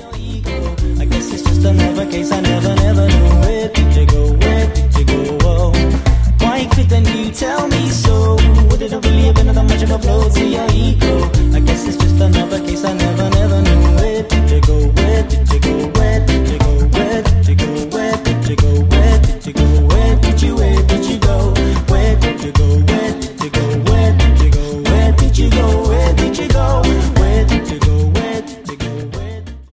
your ego. I guess it's just another case I never knew. Where did you go? Where did you go? Oh, why couldn't you tell me so? Would it have really been that much of a blow to your ego? I guess it's just another case I never